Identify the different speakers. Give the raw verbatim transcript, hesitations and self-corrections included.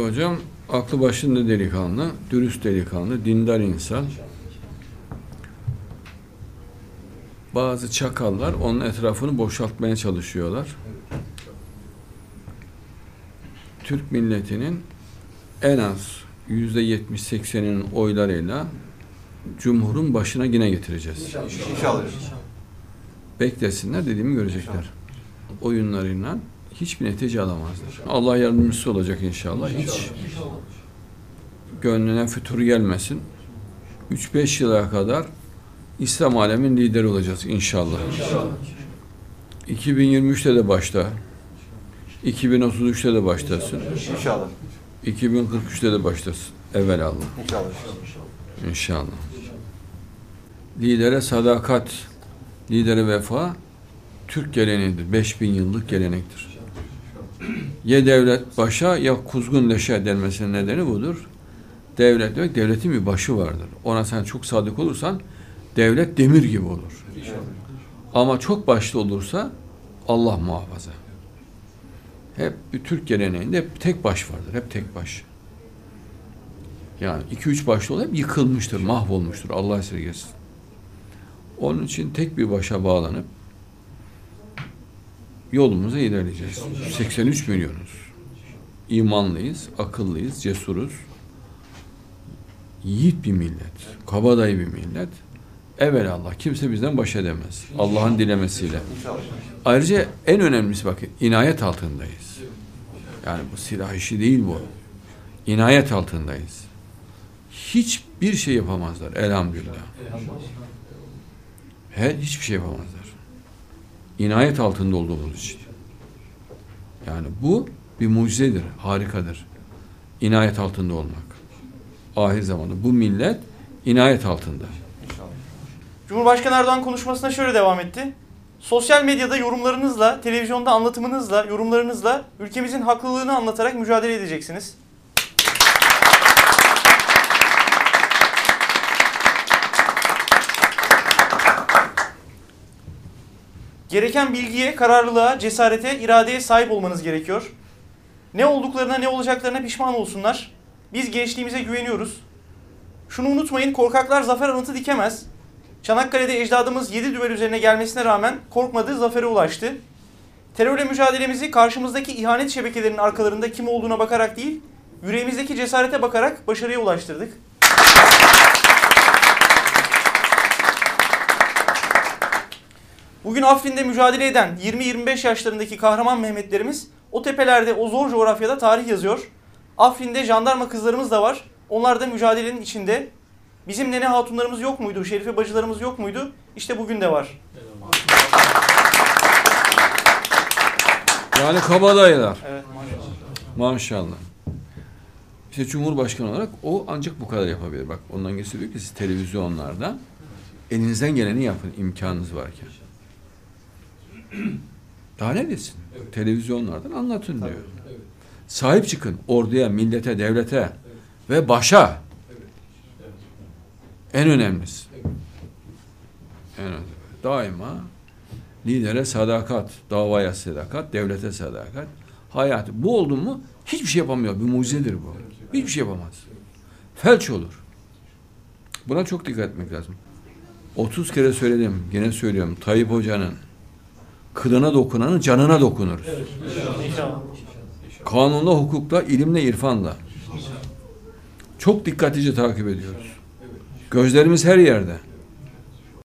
Speaker 1: hocam aklı başında delikanlı, dürüst delikanlı, dindar insan. Bazı çakallar onun etrafını boşaltmaya çalışıyorlar. Türk milletinin en az yüzde yetmiş sekseninin oylarıyla Cumhur'un başına yine getireceğiz.
Speaker 2: İnşallah.
Speaker 1: Beklesinler, dediğimi görecekler. Oyunlarıyla hiçbir netice alamazlar. Allah yardımcısı olacak inşallah. Hiç gönlüne fütur gelmesin. üç beş yıla kadar İslam alemin lideri olacağız inşallah. iki bin yirmi üçte de başta. iki bin otuz üçte de başlasın.
Speaker 2: İnşallah.
Speaker 1: iki bin kırk üçte de başlasın. Evvelallah.
Speaker 2: İnşallah.
Speaker 1: İnşallah. Lidere sadakat, lidere vefa Türk geleneğidir. beş bin yıllık gelenektir. Ya devlet başa ya kuzgun leşe denmesinin nedeni budur. Devlet demek, devletin bir başı vardır. Ona sen çok sadık olursan devlet demir gibi olur. Ama çok başlı olursa Allah muhafaza. Hep bir Türk geleneğinde hep tek baş vardır. Hep tek baş. Yani iki üç başlı olan hep yıkılmıştır, mahvolmuştur. Allah esirgesin. Onun için tek bir başa bağlanıp yolumuza ilerleyeceğiz. seksen üç milyonuz. İmanlıyız, akıllıyız, cesuruz. Yiğit bir millet, kabadayı bir millet. Evelallah kimse bizden baş edemez. Allah'ın dilemesiyle. Ayrıca en önemlisi bakın, inayet altındayız. Yani bu silah işi değil bu. İnayet altındayız. Hiçbir şey yapamazlar elhamdülillah. Her hiçbir şey yapamazlar. İnayet altında olduğumuz için. Yani bu bir mucizedir, harikadır. İnayet altında olmak. Ahir zamanda bu millet inayet altında.
Speaker 3: Cumhurbaşkanı Erdoğan konuşmasına şöyle devam etti. Sosyal medyada yorumlarınızla, televizyonda anlatımınızla, yorumlarınızla ülkemizin haklılığını anlatarak mücadele edeceksiniz. Gereken bilgiye, kararlılığa, cesarete, iradeye sahip olmanız gerekiyor. Ne olduklarına, ne olacaklarına pişman olsunlar. Biz gençliğimize güveniyoruz. Şunu unutmayın, korkaklar zafer anıtı dikemez. Çanakkale'de ecdadımız yedi düvel üzerine gelmesine rağmen korkmadığı zafere ulaştı. Terörle mücadelemizi karşımızdaki ihanet şebekelerinin arkalarında kim olduğuna bakarak değil, yüreğimizdeki cesarete bakarak başarıya ulaştırdık. Bugün Afrin'de mücadele eden yirmi yirmi beş yaşlarındaki kahraman Mehmetlerimiz o tepelerde, o zor coğrafyada tarih yazıyor. Afrin'de jandarma kızlarımız da var. Onlar da mücadelenin içinde. Bizim nene hatunlarımız yok muydu? Şerife bacılarımız yok muydu? İşte bugün de var.
Speaker 1: Yani kabadayılar.
Speaker 3: Evet,
Speaker 1: maşallah. Maşallah. İşte Cumhurbaşkanı olarak o ancak bu kadar yapabilir. Bak ondan geçiyor ki siz televizyonlarda elinizden geleni yapın imkanınız varken. Daha ne desin? Evet. Televizyonlardan anlatın diyor. Evet. Sahip çıkın orduya, millete, devlete evet. ve başa. Evet. En önemlisi. Evet. En önemlisi. Daima lidere sadakat, davaya sadakat, devlete sadakat, hayatı. Bu oldu mu hiçbir şey yapamıyor. Bir mucizedir bu. Hiçbir şey yapamaz. Felç olur. Buna çok dikkat etmek lazım. otuz kere söyledim, gene söylüyorum. Tayyip Hoca'nın kılına dokunanın canına dokunuruz. Evet. Kanunla, hukukla, ilimle, irfanla. Çok dikkatlice takip ediyoruz. Gözlerimiz her yerde.